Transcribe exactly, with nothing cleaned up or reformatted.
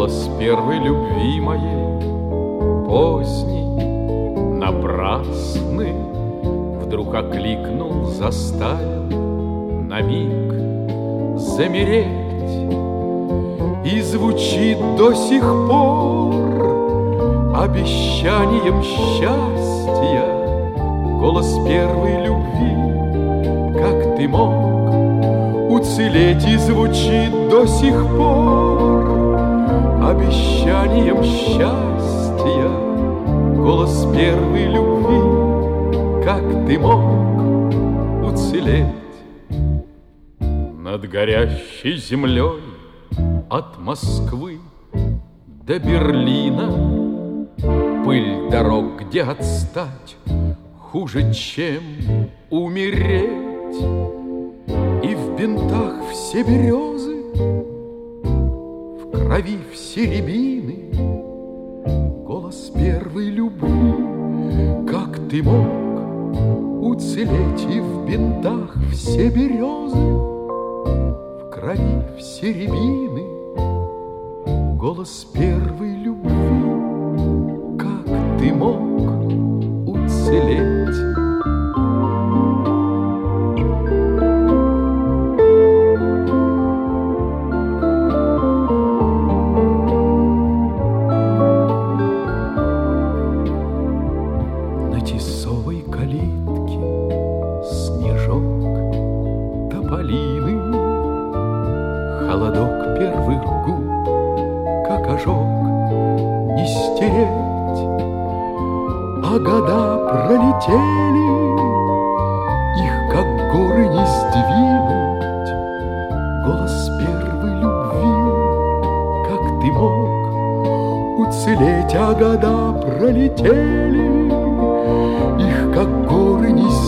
Голос первой любви моей, поздний, напрасный, вдруг окликнул, заставил на миг замереть. И звучит до сих пор обещанием счастья голос первой любви. Как ты мог уцелеть? И звучит до сих пор обещанием счастья голос первой любви. Как ты мог уцелеть? Над горящей землей от Москвы до Берлина пыль дорог, где отстать хуже, чем умереть. И в бинтах все березы, в крови все рябины голос первой любви. Как ты мог уцелеть? И в бинтах все березы, в крови все рябины голос первой любви. Как ты мог уцелеть? На тисовой калитке снежок, тополины, холодок первых губ, как ожог, не стереть. А года пролетели, их как горы не сдвинуть. Голос первой любви. Как ты мог уцелеть? А года пролетели, их как горы не сдвинуть.